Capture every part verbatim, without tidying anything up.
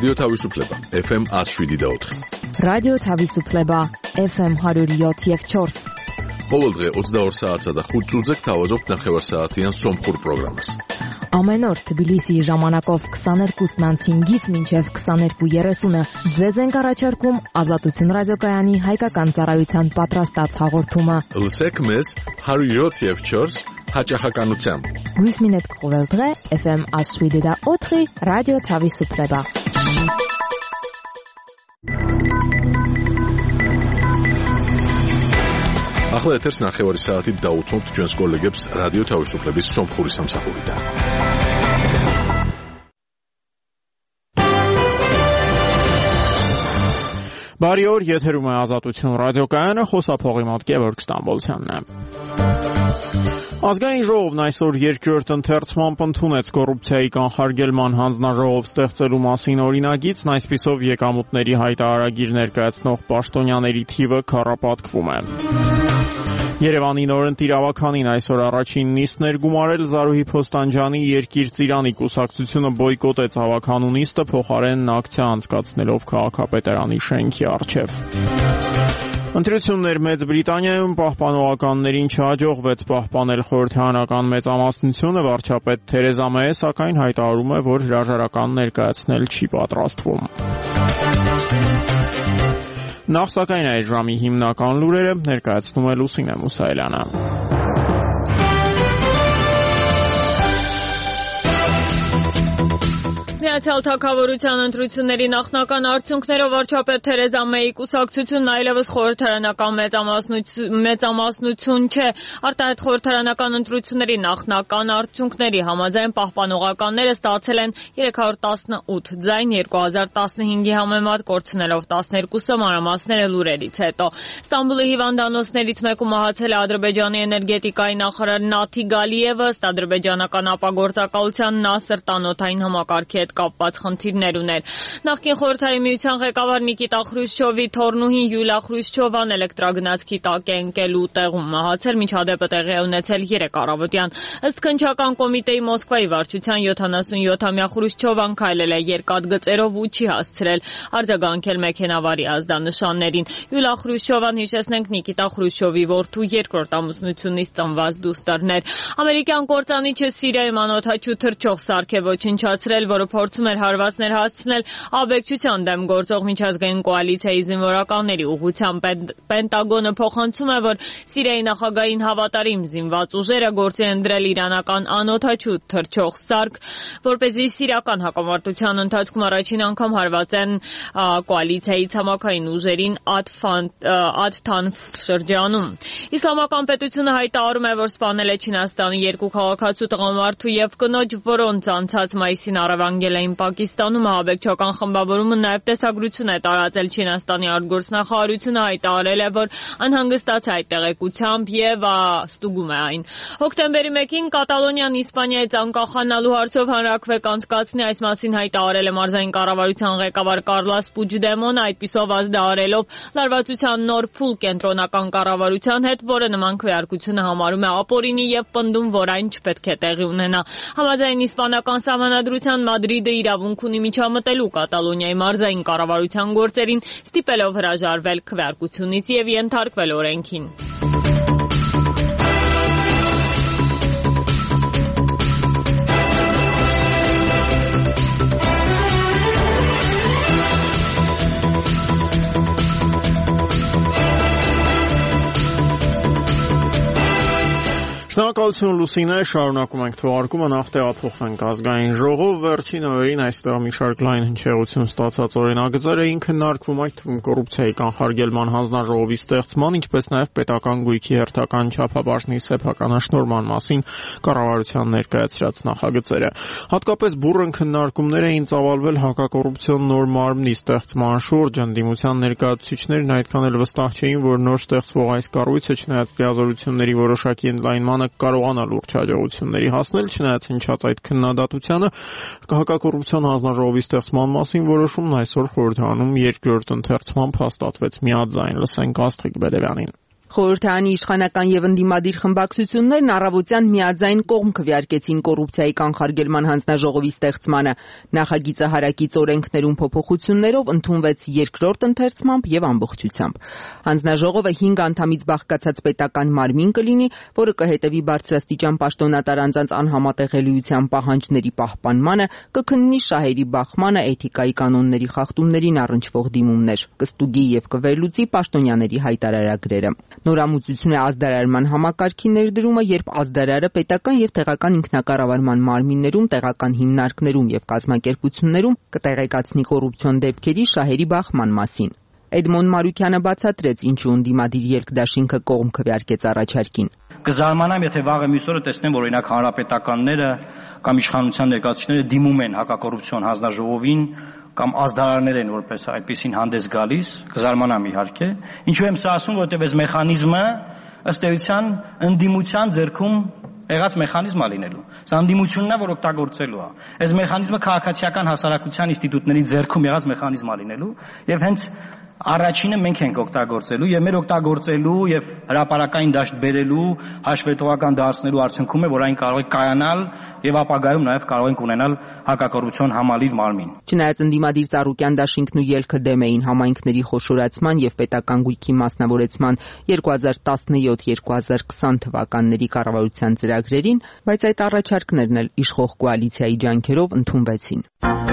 Radio Tavisupleba, F M one oh seven point four. Radio Tavisupleba, F M one oh seven point four. ყოველ დღე ოცდაორ საათსა და ხუთ წუთზე გთავაზობთ ნახევარსაათიან სომხურ პროგრამას. Ամեն օր Թբիլիսիի ժամանակով twenty-two հինգից մինչև twenty-two thirty-ը ձեզ ենք առաջարկում Ազատություն ռադիոկայանի հայկական ծառայության պատրաստած հաղորդումը. Լսեք մեզ one oh seven point four հաճախականությամբ. Գույս մինետ կողել դղե F M one oh seven point four Radio Tavisupleba. ახლა ეთერს ნახევარი საათით დაუთმობთ ჩვენს კოლეგებს რადიო თავისუფლების სომხური სამსახურიდან. Բարի օր, եթերում է Ազատություն ռադիոկայանը, խոսափողի մոտ Գևորգ Ստամբոլցյանն է. Ազգային ժողովն այսօր երկրորդ ընթերցմամբ ընդունեց կոռուպցիայի կանխարգելման հանձնաժողով ստեղծելու մասին օրինագիծն, այսպիսով եկամուտների հայտարարագիր ներկայացնող պաշտոնյաների թիվը քառապատկվում է. Երևանի նորընտ իրավականին այսօր առաջին նիստն էր գումարել Զարուհի Փոստանջյանի Երկիր ծիրանի կուսակցությունը բոյկոտեց հավաքանու նիստը, փոխարենն ակցիա անցկացնելով քաղաքապետարանի շենքի առջև. Ընտրություններ Մեծ Բրիտանիայում պահպանողականներին չհաջողվեց պահպանել խորհրդարանական մեծամասնությունը, վարչապետ Թերեզա Մեյը սակայն հայտարարում է, որ հրաժարական ներկայացնել չի պատրաստվում. Նախ սակայն այդ ժամի հիմնական լուրերը ներկայացնում է Լուսինե Մուսայելյանը. Միացյալ Թագավորության ընտրությունների նախնական արդյունքներով վարչապետ Թերեզա Մեյի կուսակցությունն այլևս խորհրդարանական մեծամասնություն չէ. Արտահայտ խորհրդարանական ընտրությունների նախնական արդյունքների համաձայն պահպանողականները ստացել են three hundred eighteen ձայն, two thousand fifteen-ի համեմատ կորցնելով twelve մանրամասները լուրերից հետո. Ստամբուլի հիվանդանոցներից մեկում մահացել է Ադրբեջանի էներգետիկայի նախարար Նաթի Գալիևը, ըստ ադրբեջանական ապագործակալության նա սրտանոթային համակարգի հետ կապված խնդիրներ ուներ. Նախկին խորհրդային միության ղեկավար Նիկիտա Խրուշչովի թոռնուհին Յուլիա Խրուշչովան էլեկտրագնացքի տակ է ընկել ու տեղում մահացել, միջադեպը տեղի է ունեցել երեկ առավոտյան. Ըստ քննչական կոմիտեի Մոսկվայի վարչության seventy-seven-ամյա Խրուշչովան քայլել է երկաթ գծերով ու չի հասցրել արձագանքել մեքենավարի ազդանշաններին. Յուլիա Խրուշչովան, հիշեցնենք, Նիկիտա Խրուշչովի որդու երկրորդ ամուսնությունից ծնված դուստրներ. Ամերիկյան կործանիչը Սիրիայում անօդաչու թռչող սարք է ոչնչացրել, որը փորձում էր հարվածներ հասցնել աբեկչության դեմ գործող միջազգային կոալիցիայի զինվորականների ուղղությամբ. Պենտագոնը փոխանցում է, որ Սիրիայի նախագահին հավատարիմ զինված ուժերը գործի են դրել իրանական անօդաչու թռչող սարք, որպեսզի սիրիական հակամարտության ընթացքում առաջին անգամ հարվածեն կոալիցիայի ցամաքային ուժերին Ատ-Թանֆ շրջանում. Իսլամական պետությունը հայտարարում է, որ սպանել է Չինաստանի երկու քաղաքացու տղամարդու եւ կնոջ, որոնց անցած մայիսին առևանգել էին Պակիստանում. Ահաբեկչական խմբավորումը նաև տեսագրություն է տարածել. Չինաստանի արտգործնախարարությունը հայտարարել է, որ անհանգստացած է այդ տեղեկությամբ եւ ստուգում է այն. Հոկտեմբերի մեկին Կատալոնիան Իսպանիայից անկախանալու հարցով հանրաքվե կանցկացնի, այս մասին հայտարարել է մարզային կառավարության ղեկավար Կարլոս Պուջդեմոնը, այդպիսով ազդարելով լարվածության նոր փուլ կենտրոնական կառավարության հետ, որը նման քվեարկությունը համարում է ապօրինի եւ պնդում, որ այն չպետք է տեղի ունենա. Համաձայն իսպանական Սահմանադրության Մադրիդը իրավունք ունի միջամտելու Կատալոնիայի մարզային կառավարության գործերին, ստիպելով հրաժարվել քվեարկությունից եւ ենթարկվել օրենքին. Շնորհակալություն Լուսինե, շարունակում ենք թողարկումը, նախ տեղափոխվենք ազգային ժողով. Վերջին օրերին այստեղ մի շարք լայն հնչեղություն ստացած օրինագծեր էին քննարկվում, այդ թվում կոռուպցիայի կանխարգելման հանձնաժողովի ստեղծման, ինչպես նաև պետական գույքի հերթական չափաբաժնի սեփականաշնորհման մասին կառավարության ներկայացրած նախագծերը. Հատկապես բուռն քննարկումներ էին ծավալվել հակակոռուպցիոն նոր մարմնի ստեղծման շուրջ. ընդդիմության ներկայացուցիչներն այդքան էլ վստահ չէին, որ նոր ստեղծվող այս կառույցը, չնայած լիազորությունների որոշակի ընդլայնմանը, կարողանա լուրջ հաջողությունների հասնել, չնայած հնչած այդ քննադատությանը, հակակոռուպցիոն հանձնաժողովի ստեղծման մասին որոշումն այսօր խորհրդարանում երկրորդ ընթերցմամբ հաստատվեց միաձայն. Լսենք Աստղիկ Բեդևյանին. Խորհրդարանի իշխանական եւ ընդդիմադիր խմբակցություններն առավոտյան միաձայն կողմ քվեարկեցին կոռուպցիայի կանխարգելման հանձնաժողովի ստեղծմանը։ Նախագիծը հարակից օրենքներում փոփոխություններով ընդունվեց երկրորդ ընթերցմամբ եւ ամբողջությամբ։ Հանձնաժողովը հինգ անդամից բաղկացած պետական մարմին կլինի, որը կհետևի բարձրաստիճան պաշտոնատար անձանց անհամատեղելիության պահանջների պահպանմանը, կքննի շահերի բախմանը, էթիկայի կանոնների խախտումներին առնչվող դիմումներ, կստուգի եւ կվերլուծի պաշտոնյաների հայտարարագրերը։ Նորամուծություն է ազդարարման համակարգի ներդրումը, երբ ազդարարը պետական եւ տեղական ինքնակառավարման մարմիններում, տեղական հիմնարկներում եւ կազմակերպություններում կտեղեկացնի կոռուպցիոն դեպքերի շահերի բախման մասին։ Էդմոն Մարուկյանը բացատրեց, ինչու ընդդիմադիր երկդաշինքը կողմ քվեարկեց առաջարկին։ Կզարմանամ, եթե վաղը մյուս օրը տեսնեմ, որ օրինակ հանրապետականները կամ իշխանության ներկայացուցիչները դիմում են հակակոռուպցիոն հանձնաժողովին կամ ազդարարներ են որպես այդպեսին հանդես գալիս, կզարմանամ իհարկե։ Ինչու եմ սա ասում, որովհետև այս մեխանիզմը ըստ էության ընդդիմության ձեռքում եղած մեխանիզմ է լինելու։ Սա ընդդիմությունն է, որ օգտագործելու է։ Այս մեխանիզմը քաղաքացիական հասարակության ինստիտուտների ձեռքում եղած մեխանիզմ է լինելու եւ հենց առաջինը մենք ենք օգտագործելու եւ մեր օգտագործելու եւ հրապարակային դաշտ բերելու, հաշվետվական դարձնելու արդյունքում է, որ այն կարող է կայանալ եւ ապագայում նաեւ կարող ենք ունենալ հակակոռուպցիոն համալիր մարմին։ Չնայած ընդդիմադիր Ծառուկյան դաշինքն ու ելքը դեմ էին համայնքների խոշորացման եւ պետական գույքի մասնավորեցման երկու հազար տասնյոթ երկու հազար քսան թվականների կառավարության ծրագրերին, բայց այդ առաջարկներն էլ իշխող կոալիցիայի ջանքերով ընդունվեցին։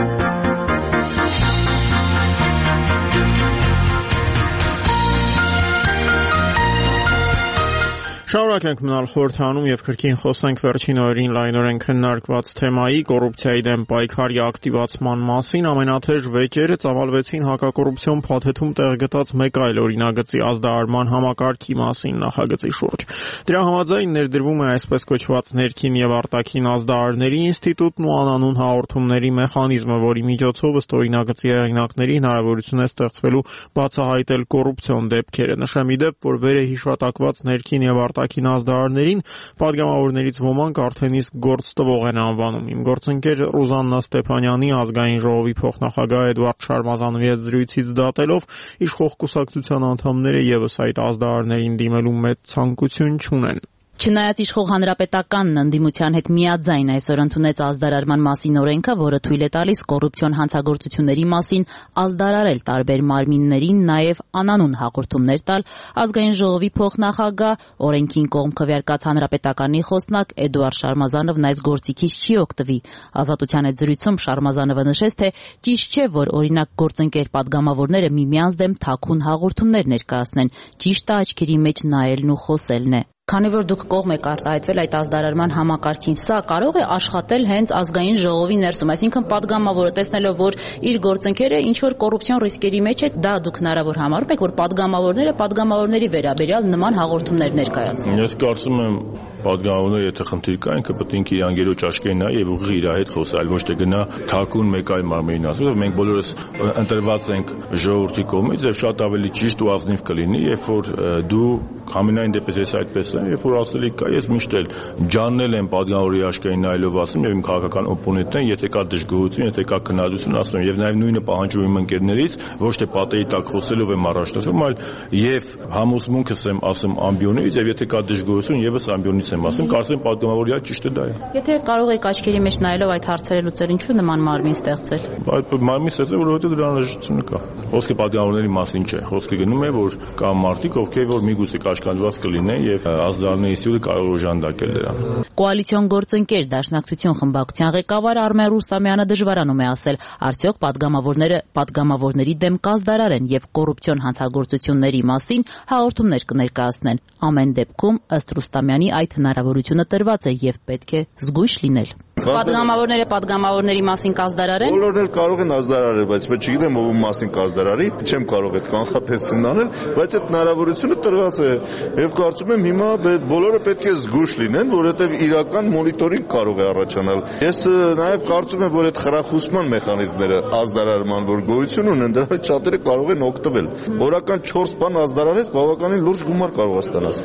Շարունակենք մնալ խորհրդանում եւ քրքին խոսենք վերջին օրերին լայնորեն քննարկված թեմայի կոռուպցիայի դեմ պայքարի ակտիվացման մասին։ Ամենաթեժ վեճերը ծավալվեցին հակակոռուպցիոն փաթեթում տեղգտած մեկ այլ օրինագծի ազդարարման համակարգի մասին նախագծի շուրջ։ Դրա համաձայն ներդրվում է այսպես կոչված ներքին եւ արտաքին ազդարարների ինստիտուտն ու անանուն հաղորդումների մեխանիզմը, որի միջոցով ըստ օրինագծի հեղինակների հնարավորություն է ստեղծվելու բացահայտել կոռուպցիոն դեպքերը։ Նշեմ ի դեպ, որ վեր է հիշատակված ներքին եւ արտաքին ազդարարներին պատգամավորներից ոմանք արդեն իսկ գործ տվող են անվանում։ Իմ գործընկեր Ռուզաննա Ստեփանյանի ազգային ժողովի փոխնախագահ Էդվարդ Շարմազանովի հետ զրույցից դատելով իշխող կուսակցության անդամները եւս այդ ազդարարներին դիմելու մեծ ցանկություն չունեն։ Չնայած իշխող հանրապետականն ընդդիմության հետ միաձայն այսօր ընդունեց ազդարարման մասին օրենքը, որը թույլ է տալիս կոռուպցիոն հանցագործությունների մասին ազդարարել տարբեր մարմիններին, նաև անանուն հաղորդումներ տալ, ազգային ժողովի փոխնախագահ, օրենքին կողմ քվեարկած հանրապետականի խոսնակ Էդուարդ Շարմազանովն այս գործիքից չի օգտվի։ Ազատության հետ զրույցում Շարմազանովը նշեց, թե ճիշտ չէ, որ օրինակ գործընկեր պատգամավորները միմյանց դեմ թաքուն հաղորդումներ ներկայացնեն, ճիշտը աչքերի մեջ նայելն ու խոսելն է։ Քանի որ դուք կողմ եք արտահայտվել այդ ազդարարման համակարգին, սա կարող է աշխատել հենց ազգային ժողովի ներսում, այսինքն պատգամավորը տեսնելով, որ իր գործընկերը ինչ որ կոռուպցիոն ռիսկերի մեջ է, դա դուք հնարավոր համարում եք, որ պատգամավորները պատգամավորների վերաբերյալ նման հաղորդումներ ներկայացնեն։ Ես կարծում եմ պատգամավորները եթե խնդիր կա, ինքը պետք է ինքը իր անգերոջ աչքերին նայի եւ ուղիղ իր հետ խոսի, այլ ոչ թե գնա թաքուն մեկ այլ մարմնին ասի, որ մենք բոլորս ընտրված ենք ժողովրդի կողմից եւ շատ ավելի ճիշտ ու ազնիվ կլինի, երբ որ դու համենայն դեպս ես այդպես եմ, երբ որ ասելիք կա, ես միշտ էլ ջաննել եմ պատգամավորի աչքերին նայելով ասում եւ իմ քաղաքական օպոնենտին, եթե կա դժգոհություն, եթե կա քննադատություն, ասում եմ եւ նաեւ նույնը պահանջում եմ ընկերներից, ոչ թե պատերի տակ խոսելով եմ առաջնորդում, այլ եւ համոզմունքս եմ ասում ամբիոնից եւ եթե կա դժգոհություն, եւս ամբիոնից եմ ասում, կարծեմ պատգամավորի այդ ճիշտը դա է։ Եթե կարող եք աչքերի մեջ նայելով այդ հարցերը լուծել, ինչու նման մարմին ստեղծել։ Այդ մարմին ստեղծել, որովհետեւ դրա անհրաժեշտությունը կա։ Խոսքը պատգամավորների մասին չէ, խոսքը գնում է, որ կա մարդիկ, ովքեր որ միգուցե կաշկանդված կլինեն եւ ազդարարների ինստիտուտը կարող է օժանդակել դրան։ Կոալիցիոն գործընկեր Դաշնակցություն խմբակցության ղեկավար Արմեն Ռուստամյանը դժվարանում է ասել, արդյոք պատգամավորները պատգամավորների դեմ կազդարարեն եւ կոռուպցիոն հանցագործությունների մասին հաղորդումներ կներկայացնեն։ Ամեն դեպքում ըստ Ռուստամյանի այդ հնարավորությունը տրված է եւ պետք է զգույշ լինել։ Պատգամավորները պատգամավորների մասին կազդարարեն։ Բոլորն էլ կարող են ազդարարել, բայց ես չգիտեմ ով մասին կազդարարի, չեմ կարող այդ կանխատեսումն անել, բայց այդ հնարավորությունը տրված է եւ կարծում եմ հիմա բոլորը պետք է զգույշ լինեն, որովհետեւ իրական մոնիտորինգ կարող է առաջանալ։ Ես նաեւ կարծում եմ, որ այդ խրախուսման մեխանիզմները ազդարարման որ գոյություն ունեն, դրանից շատերը կարող են օգտվել։ Օրական չորս բան ազդարարես, բավականին լուրջ գումար կարող է ստանաս։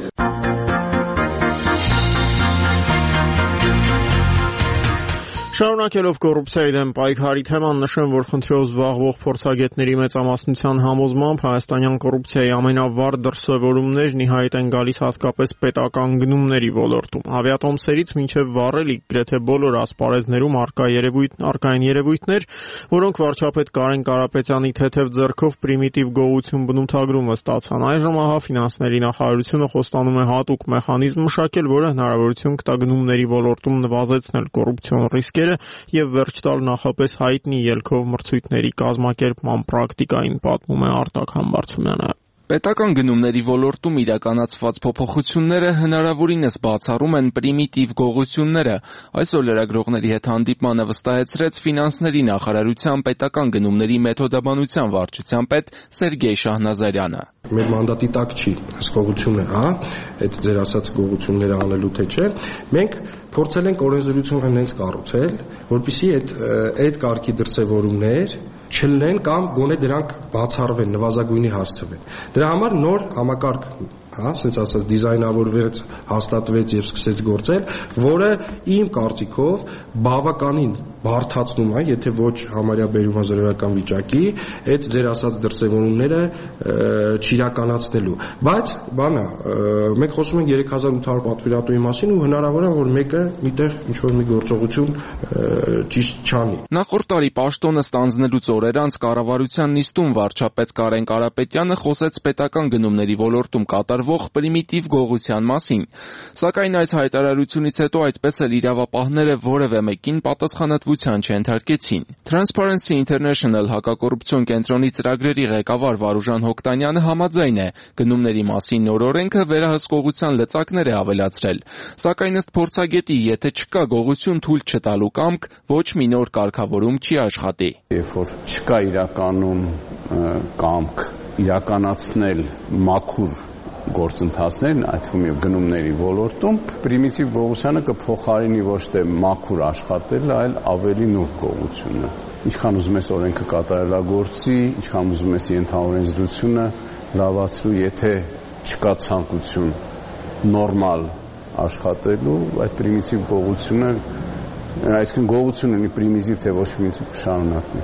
Շարունակելով կոռուպցիայի դեմ պայքարի թեման, նշեմ, որ խնդրով զբաղվող փորձագետների մեծամասնության համոզմամբ հայաստանյան կոռուպցիայի ամենավառ դրսևորումներն ի հայտ են գալիս հատկապես պետական գնումների ոլորտում։ Ավիատոմսերից մինչև վառելիք գրեթե բոլոր ասպարեզներում արկա երևույթ, արկային երևույթներ, որոնք վարչապետ Կարեն Կարապետյանի թեթև ձեռքով պրիմիտիվ գողություն բնութագրումը ստացան։ Այժմ ահա ֆինանսների նախարարությունը խոստանում է հատուկ մեխանիզմ մշակել, որը հնարավորություն կտա գնումների ոլորտում նվազեցնել կոռուպցիոն ռիսկերը եւ վերջ տալ նախապես հայտնի ելքով մրցույթների կազմակերպման պրակտիկային, պատմում է Արտակ Համբարձումյանը։ Պետական գնումների ոլորտում իրականացված փոփոխությունները հնարավորինս բացառում են պրիմիտիվ գողությունները։ Այսօր լրագրողների հետ հանդիպմանը վստահեցրեց ֆինանսների նախարարության պետական գնումների մեթոդաբանության վարչության պետ Սերգեյ Շահնազարյանը։ Մեր մանդատի տակ չի հսկողությունը, հա, այդ ձեր ասած գողությունները անելու թե չէ։ Մենք փորձել ենք օրենսդրությունը հենց կառուցել, որպեսզի այդ այդ կարգի դրսևորումներ չլինեն կամ գոնե դրանք բացառվեն, նվազագույնի հասցվեն։ Դրա համար նոր համակարգ, հա, ասենց ասած դիզայնավորվեց, հաստատվեց եւ սկսեց գործել, որը իմ կարծիքով բավականին բարթացնում է, եթե ոչ համարյա բերում հազարական վիճակի, այդ ձեր ասած դրսևորումները չիրականացնելու։ Բայց բանա, մենք խոսում ենք երեք հազար ութ հարյուր պատվիրատուի մասին ու հնարավոր է, որ մեկը միտեղ ինչ որ մի գործողություն ճիշտ չանի։ Նախորդ տարի պաշտոնը ստանձնելուց օրեր անց կառավարության նիստում վարչապետ Կարեն Կարապետյանը խոսեց պետական գնումների ոլորտում կատարվող պրիմիտիվ գողության մասին։ Սակայն այս հայտարարությունից հետո այդպես էլ իրավապահները որևէ մեկին պատասխանատվության չենթարկեցին։ Transparency International հակակոռուպցիոն կենտրոնի ծրագրերի ղեկավար Վարուժան Հոկտանյանը համաձայն է, գնումների մասին նոր օրենքը վերահսկողության լծակներ է ավելացրել։ Սակայն ըստ փորձագետի, եթե չկա գողություն թույլ չտալու կամք, ոչ մի նոր կարգավորում չի աշխատի։ Երբ որ չկա իրականում կամք իրականացնել մաքուր գործընթացներն, այդ թվում եւ գնումների ոլորտում, պրիմիտիվ գողությանը կփոխարինի ոչ թե մաքուր աշխատելը, այլ ավելի նուրբ գողությունը։ Ինչքան ուզում ես օրենքը կատարելագործի, ինչքան ուզում ես ենթաօրենսդրությունը լավացու, եթե չկա ցանկություն նորմալ աշխատելու, այդ պրիմիտիվ գողությունը, այսինքն գողությունը ունի պրիմիտիվ թե ոչ պրիմիտիվ կշարունակվի։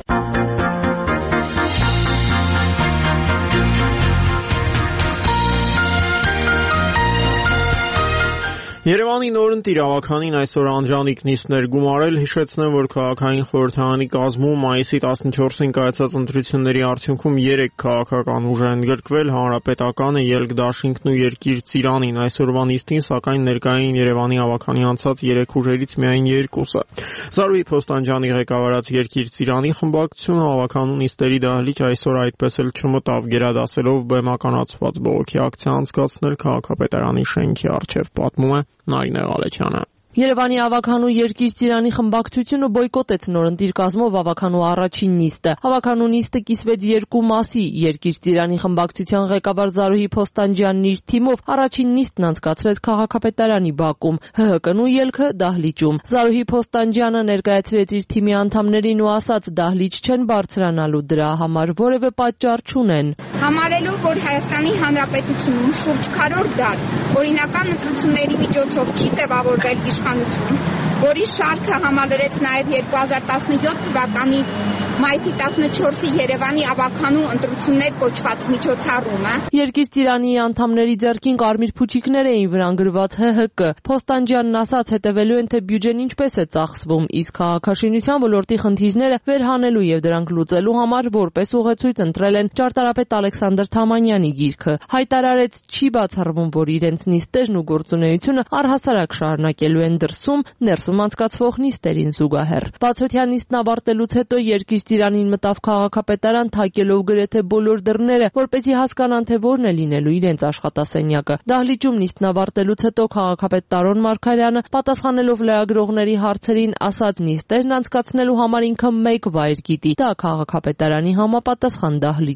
Երևանի նորընտիր ավականին այսօր անջանիկ նիստներ գումարել, հիշեցնեմ, որ քաղաքային խորհրդարանի կազմում մայիսի տասնչորսին կայացած ընտրությունների արդյունքում երեք քաղաքական ուժ են ընդգրկվել, Հանրապետականը, Ելք դաշինքն ու Երկիր Ծիրանին։ Այսօրվա նիստին սակայն ներկային Երևանի ավականի անցած երեք ուժերից միայն երկուսը։ Զարուհի Փոստանջյանի ղեկավարած Երկիր Ծիրանի խմբակցությունը ավականու նիստերի դահլիճ այսօր այդպես էլ չմտավ, գերադասելով բեմականացված բողոքի ակցիա անցկացնել քաղաքապետարանի շենքի առջև, պատմում է Նարինե Ղալեչյանը։ Երևանի ավականու Երկիր Ծիրանի խմբակցությունը բոյկոտեց նորընտիր կազմով ավականու առաջին նիստը։ Ավականու նիստը կիսվեց երկու մասի։ Երկիր Ծիրանի խմբակցության ղեկավար Զարուհի Փոստանջյանն իր թիմով առաջին նիստն անցկացրեց քաղաքապետարանի բակում, ՀՀԿ-ն ու Ելքը դահլիճում։ Զարուհի Փոստանջյանը ներկայացրեց իր թիմի անդամներին ու ասաց՝ դահլիճ չեն բարձրանալու, դրա համար որևէ պատճառ չունեն։ Համարելով, որ Հայաստանի Հանրապետությունում շուրջ քառորդ դար օրինական ընտրությունների միջոցով չի ձևավորվել իշխանություն, որի շարքը համալրեց նաև երկու հազար տասնյոթ թվականի մայիսի տասնչորսի Երևանի ավականու ընտրություններ կոչված միջոցառումը։ Երկիր Ծիրանի անդամների ձեռքին կարմիր փուչիկներ էին վրան գրված ՀՀԿ։ Փոստանջյանն ասաց՝ հետևելու են, թե բյուջեն ինչպես է ծախսվում, իսկ քաղաքաշինության ոլորտի խնդիրները վերհանելու եւ դրանք լուծելու համար որպես ուղեցույց ընտրել են ճարտարապետ Ալեքսանդր Թամանյանի գիրքը։ Հայտարարեց՝ չի բացառվում, որ իրենց նիստերն ու գործունեությունը առհասարակ շարունակելու են դրսում, ներսում անցկացվող նիստերին զուգահեռ։ Բացօթյա նիստն ավարտելուց հետո Երկիր Ծիրանին մտավ քաղաքապետարան, թակելով գրեթե բոլոր դռները, որպեսզի հասկանան, թե որն է լինելու իրենց աշխատասենյակը։ Դահլիճում նիստն ավարտելուց հետո քաղաքապետ Տարոն Մարգարյանը, պատասխանելով լրագրողների հարցերին, ասաց՝ նիստերն անցկացնելու համար ինքը մեկ վայր գիտի, դա քաղաքապետարանի համապատասխան դահլիճն է։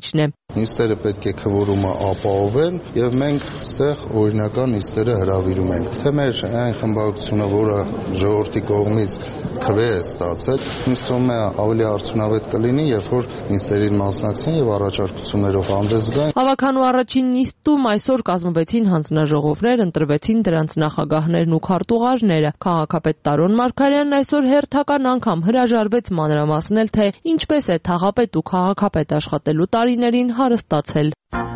Նիստերը պետք է քվորումը ապահովել եւ մենք այստեղ օրինական նիստերը հրավիրում ենք։ Թե մեր այն խմբակցությունը, որը ժողովրդի կողմից քվե է ստացել, ինձ թվում է ավելի արդյունավետ կլինի, երբ որ նիստերին մասնակցեն եւ առաջարկություններով հանդես գան։ Հավաքանու առաջին նիստում այսօր կազմվեցին հանձնաժողովներ, ընտրվեցին դրանց նախագահներն ու քարտուղարները։ Քաղաքապետ Տարոն Մարգարյանն այսօր հերթական անգամ հրաժարվեց մանրամասնել, թե ինչպես է թաղապետ ու քաղաքապետ աշխատելու տարիներին հարստացել։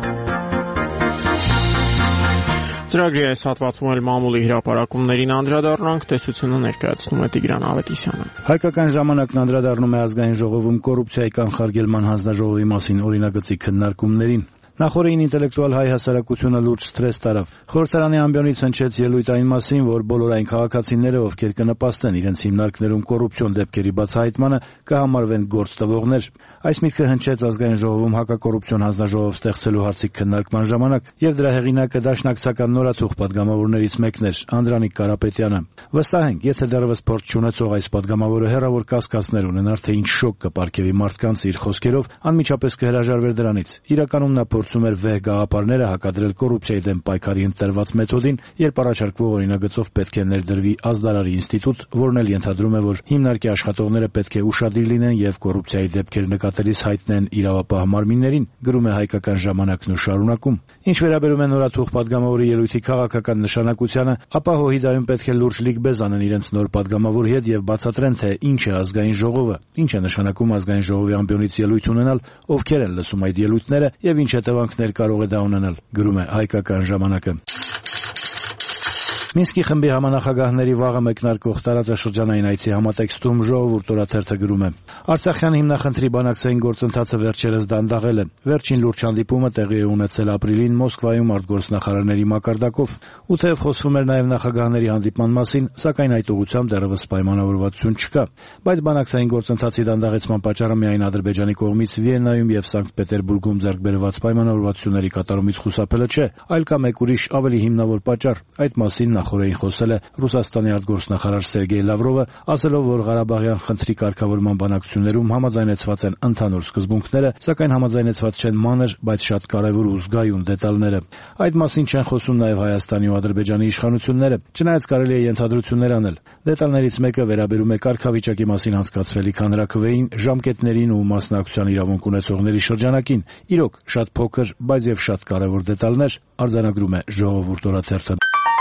Ծրագրի այս հատվածում էլ մամուլի հրապարակումներին անդրադառնանք, տեսությունը ներկայացնում է Տիգրան Ավետիսյանը։ Հայկական ժամանակն անդրադառնում է ազգային ժողովում կոռուպցիայի կանխարգելման հանձնաժողովի մասին օրինագծի քննարկումներին։ Նախորդին ինտելեկտուալ հայ հասարակությունը լուրջ սթրես տարավ։ Խորհրդարանի ամբիոնից հնչեց ելույթ այն մասին, որ բոլոր այն քաղաքացիները, ովքեր կնպաստեն իրենց հիմնարկներում կոռուպցիոն դեպքերի բացահայտմանը, կհամարվեն գործ տվողներ։ Այս միտքը հնչեց ազգային ժողովում հակակոռուպցիոն հանձնաժողով ստեղծելու հարցի քննարկման ժամանակ, եւ դրա հեղինակը դաշնակցական նորաթուխ падգամավորներից մեկն էր Անդրանիկ Կարապետյանը։ Վստահ ենք, եթե դեռևս փորձ չունեցող այս падգամավորը հերավոր կասկածներ ունենար, թե ինչ շոկ կպարգևի մարդկանց իր խոսքերով, անմիջապես կհրաժարվեր դրանից։ Իրականում նա փորձում էր վեհ գաղափարները հակադրել կոռուպցիայի դեմ պայքարի ընտրված մեթոդին, երբ առաջարկվող օրինագծով պետք է ներդրվի ազդարարի ինստիտուտ, որն էլ ենթադրում է, որ հիմնարկի աշխատողները պետք է ուշադիր լինեն եւ կոռուպցիայի դեպքեր նկատելիս հայտնեն իրավապահ մարմիններին, գրում է Հայկական ժամանակն ու շարունակում։ Ինչ վերաբերում է նորաթուխ падգամավորի ելույթի քաղաքական նշանակությանը, ապա Հոհիդայում պետք է լուրջ լիգբեզ անեն իրենց նոր падգամավորի հետ եւ բացատրեն, թե ինչ է ազգային ժողովը, ինչ է նշանակում ազգային ժողովի ամբիոնից ելույթ ունենալ, ովքեր են լսում այդ ելույթները եւ ինչ հետևանքներ կարող է դա ունենալ, գրում է Հայկական ժամանակը։ Մինսկի խմբի համանախագահների վաղը մեկնարկող տարածաշրջանային այցի համատեքստում Ժողովուրդ օրաթերթը գրում է. Արցախյան հիմնախնդրի բանակցային գործընթացը վերջերս դանդաղել է։ Վերջին լուրջ հանդիպումը տեղի է ունեցել ապրիլին Մոսկվայում արտգործնախարարների մակարդակով, ու թեև խոսվում էր նաև նախագահների հանդիպման մասին, սակայն այդ ուղղությամբ դեռևս պայմանավորվածություն չկա։ Բայց բանակցային գործընթացի դանդաղեցման պատճառը միայն Ադրբեջանի կողմից Վիեննայում եւ Սանկտ Պետերբուրգում ձեռք բերված պայմանավորվածությունների կատարումից խուսափելը չէ, այլ կա մեկ ուրիշ ավելի հիմնավոր պատճառ։ Այդ մասին նախորդին խոսել է Ռուսաստանի արտգործնախարար Սերգեյ Լավրովը, ասելով, որ Ղարաբաղյան խնդրի կարգավորման բանակցություններում համաձայնեցված են ընդհանուր սկզբունքները, սակայն համաձայնեցված չեն մանր, բայց շատ կարևոր ու զգայուն դետալները։ Այդ մասին չեն խոսում նաև Հայաստանի ու Ադրբեջանի իշխանությունները, չնայած կարելի է ենթադրություններ անել։ Դետալներից մեկը վերաբերում է կարգավիճակի մասին անցկացվելիք հանրաքվեին, ժամկետներին ու մասնակցության իրավունք ունեցողների շրջանակին։ Իրոք, շատ փոքր, բայց եւ շատ կարևոր դետալներ, արձանագրում է Ժողովուրդ օրաթերթը։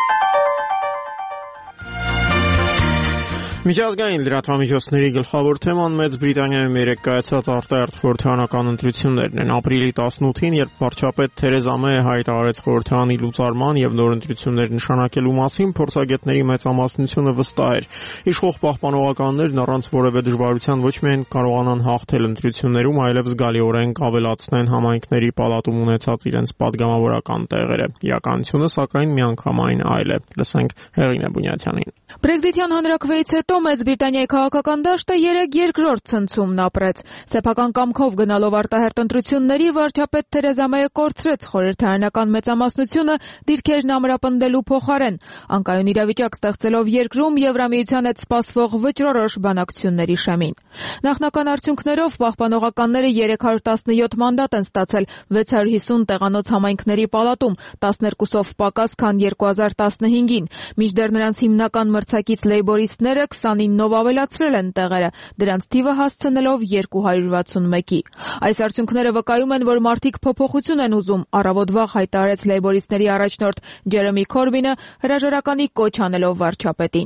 Միջազգային լրատվամիջոցների գլխավոր թեման Մեծ Բրիտանիայում երեկ կայացած արտահերթ խորհրդարանական ընտրություններն են։ Ապրիլի տասնութին, երբ վարչապետ Թերեզա Մեյը հայտարարեց խորհրդարանի լուծարման եւ նոր ընտրություններ նշանակելու մասին, փորձագետների մեծամասնությունը վստահ էր։ Իշխող պահպանողականներն առանց որևէ դժվարության ոչ միայն կարողանան հաղթել ընտրություններում, այլև զգալիորեն կավելացնեն համայնքների պալատում ունեցած իրենց падգամավորական տեղերը։ Իրականությունը, սակայն, միանգամայն այլ է։ Լսենք Հեղինե Բունյաթյանին։ Բրեքզիթյան հանրաքվեից հետո Մեծ Բրիտանիայի քաղաքական դաշտը երեք երկրորդ ցնցումն ապրեց։ Սեփական կամքով գնալով արտահերթ ընտրությունների վարչապետ Թերեզա Մեյը կորցրեց խորհրդարանական մեծամասնությունը դիրքերն ամրապնդելու փոխարեն, անկայուն իրավիճակ ստեղծելով երկրում Եվրամիության հետ սպասվող վճռորոշ բանակցությունների շեմին։ Նախնական արդյունքներով պահպանողականները երեք հարյուր տասնյոթ մանդատ են ստացել վեց հարյուր հիսուն տեղանոց համայնքների պալատում, տասներկուսով պակաս, քան երկու հազար տասնհինգին, մինչդեռ նրանց հիմնական մրցակից լեյբորիստները քսանինով ավելացրել են տեղերը, դրանց թիվը հասցնելով երկու հարյուր վաթսունմեկի։ Այս արդյունքները վկայում են, որ մարդիկ փոփոխություն են ուզում, առավոտ վաղ հայտարարեց լեյբորիստների առաջնորդ Ջերեմի Քորբինը, հրաժարականի կոչ անելով վարչապետին։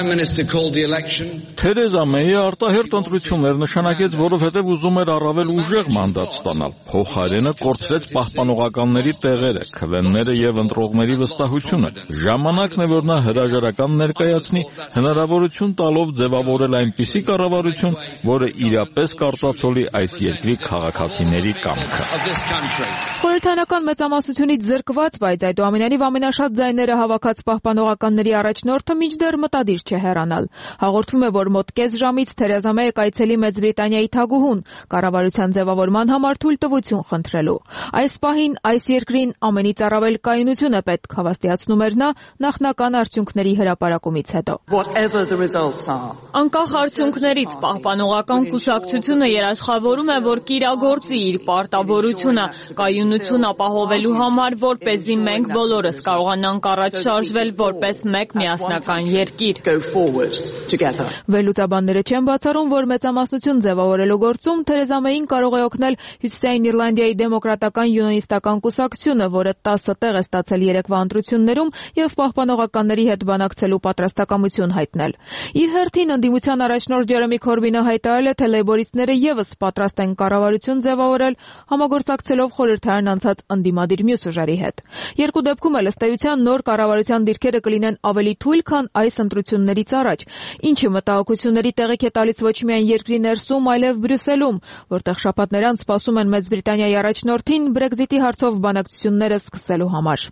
Թերեզա Մեյը արտահերթ ընտրություններ նշանակեց, որովհետև ուզում էր առավել ուժեղ մանդատ ստանալ։ Փոխարենը կորցրեց պահպանողականների տեղերը, քվեները եւ ընտրողների վստահությունը։ Ժամանակն է, որ նա հրաժարական ներկայացնի, հնարավորություն տալով ձևավորել այնպիսի կառավարություն, որը իրապես կարտացոլի այս երկրի քաղաքացիների կամքը։ Խորհրդարանական մեծամասնությունից զրկված, բայց այդուամենայնիվ ամենաշատ ձայները հավաքած պահպանողականների առաջնորդը մինչդեռ մտադիր չէ հեռանալ։ Հաղորդվում է, որ մոտ կես ժամից Թերեզա Մեյը կայցելի Մեծ Բրիտանիայի թագուհուն կառավարության ձևավորման համար թույլտվություն խնդրելու։ Այս պահին այս երկրին ամենից առավել կայունություն է պետք, հավաստիացնում էր նա նախնական արդյունքների հրապարակումից հետո։ Անկախ արդյունքներից պահպանողական կուսակցությունը երաշխավորում է, որ կիրագործի իր պարտավորությունը կայունություն ապահովելու համար, որպեսզի մենք բոլորս կարողանանք առաջ շարժվել որպես մեկ միասնական երկիր։ Վերլուծաբանները չեն բացառում, որ մեծամասնություն ձևավորելու գործում Թերեզա Մեյին կարող է օգնել Հյուսիսային Իռլանդիայի դեմոկրատական յունիոնիստական կուսակցությունը, որը տասը տեղ է ստացել երեկվա ընտրություններում եւ պահպանողականների հետ բանակցելու պատրաստակամություն հայտնել։ Իր հերթին ընդդիմության առաջնորդ Ջերեմի Քորբինը հայտարարել է, թե լեյբորիստները եւս պատրաստ են կառավարություն ձևավորել, համագործակցելով խորհրդարան անցած ընդդիմադիր մյուս ուժերի հետ։ Երկու դեպքում էլ ըստ էության նոր կառավարության դիրքերը կլինեն ավելի թույլ, քան այս ընտրություններից առաջ, ինչը մտահոգությունների տեղիք է տալիս ոչ միայն երկրի ներսում, այլև Բրյուսելում, որտեղ շաբաթներ անց սպասում են Մեծ Բրիտանիայի առաջնորդին Բրեքզիտի հարցով բանակցությունները սկսելու համար։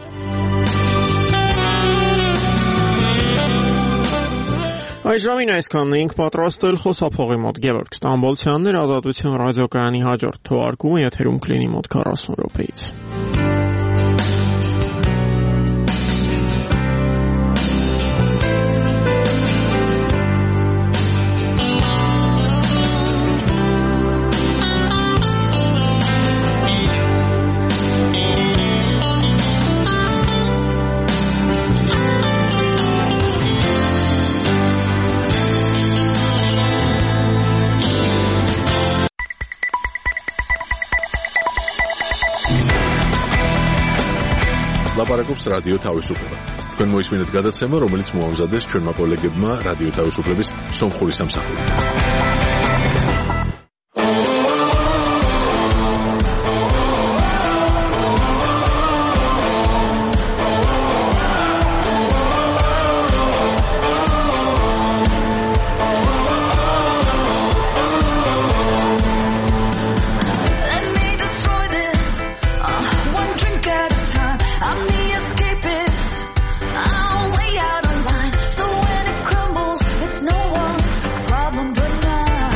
Այժմին այսքանն էինք պատրաստել խոսափողի մոտ Գևորգ Ստամբոլցյաններ, Ազատություն ռադիոկայանի հաջորդ թողարկումը եթերում կլինի մոտ քառասուն րոպեից։ ლაპარაკობს რადიო თავისუფლება. თქვენ მოისმინეთ გადაცემა, რომელიც მოამზადეს ჩვენმა კოლეგებმა რადიო თავისუფლების სომხური სამსახურით. No one's problem but mine.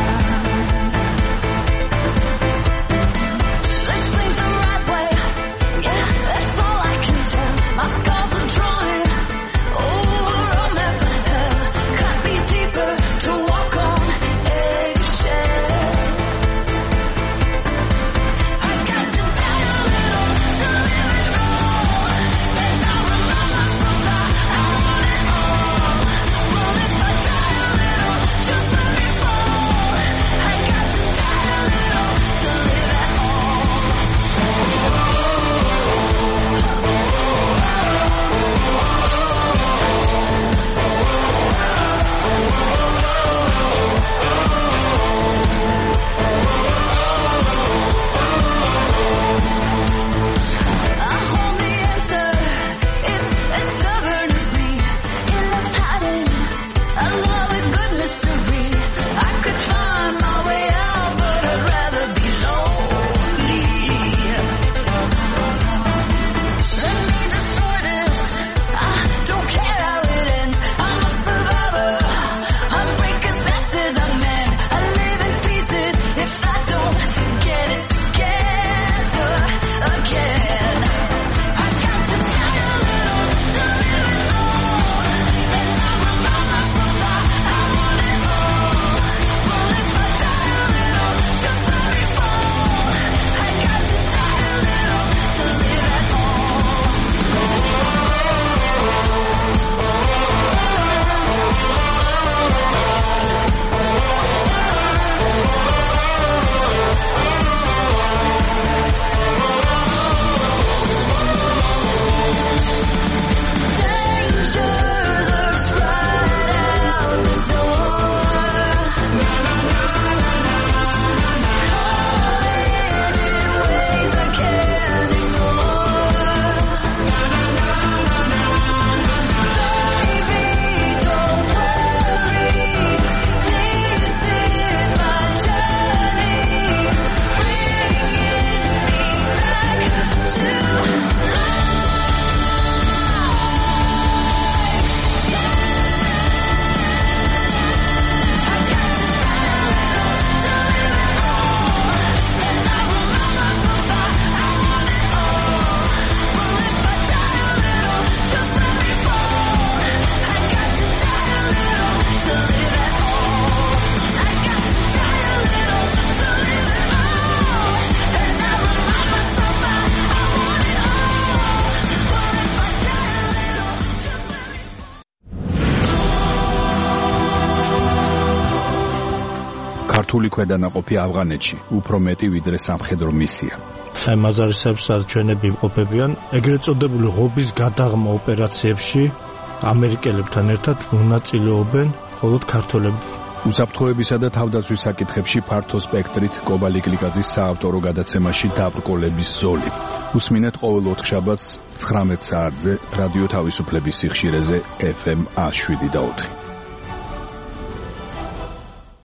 ქართული ქვედანაყოფი ავღანეთში უფრო მეტი ვიდრე სამხედრო მისია. საიმაზარისეებს ჩვენები ყოფებიან ეგრეთ წოდებული ღობის გადაღმა ოპერაციებში ამერიკელებთან ერთად მონაწილეობენ მხოლოდ ქართველები. უსაფრთხოებისა და თავდაცვის საკითხებში ფართო სპექტრით კობალი გლიკაძის საავტორო გადაცემაში დაბრკოლების ზოლი. უსმინეთ ყოველ ოთხშაბათს ცხრამეტ საათზე რადიო თავისუფლების სიხშირეზე ეფ ემ ათი შვიდ და ოთხი.